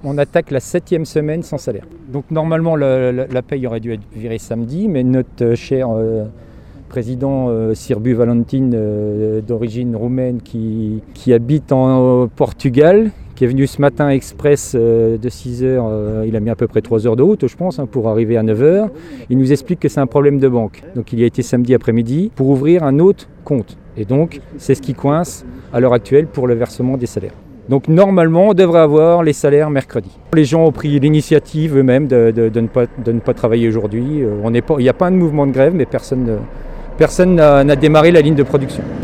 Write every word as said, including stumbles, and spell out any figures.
On attaque la septième semaine sans salaire. Donc normalement la, la, la paye aurait dû être virée samedi, mais notre cher euh, président euh, Sirbu Valentin, euh, d'origine roumaine, qui, qui habite en, au Portugal, qui est venu ce matin express euh, de six heures, euh, il a mis à peu près trois heures de route je pense, hein, pour arriver à neuf heures. Il nous explique que c'est un problème de banque. Donc il y a été samedi après-midi pour ouvrir un autre compte. Et donc c'est ce qui coince à l'heure actuelle pour le versement des salaires. Donc normalement, on devrait avoir les salaires mercredi. Les gens ont pris l'initiative eux-mêmes de, de, de, ne, pas, de ne pas travailler aujourd'hui. On n'est pas, il n'y a pas de mouvement de grève, mais personne, personne n'a, n'a démarré la ligne de production.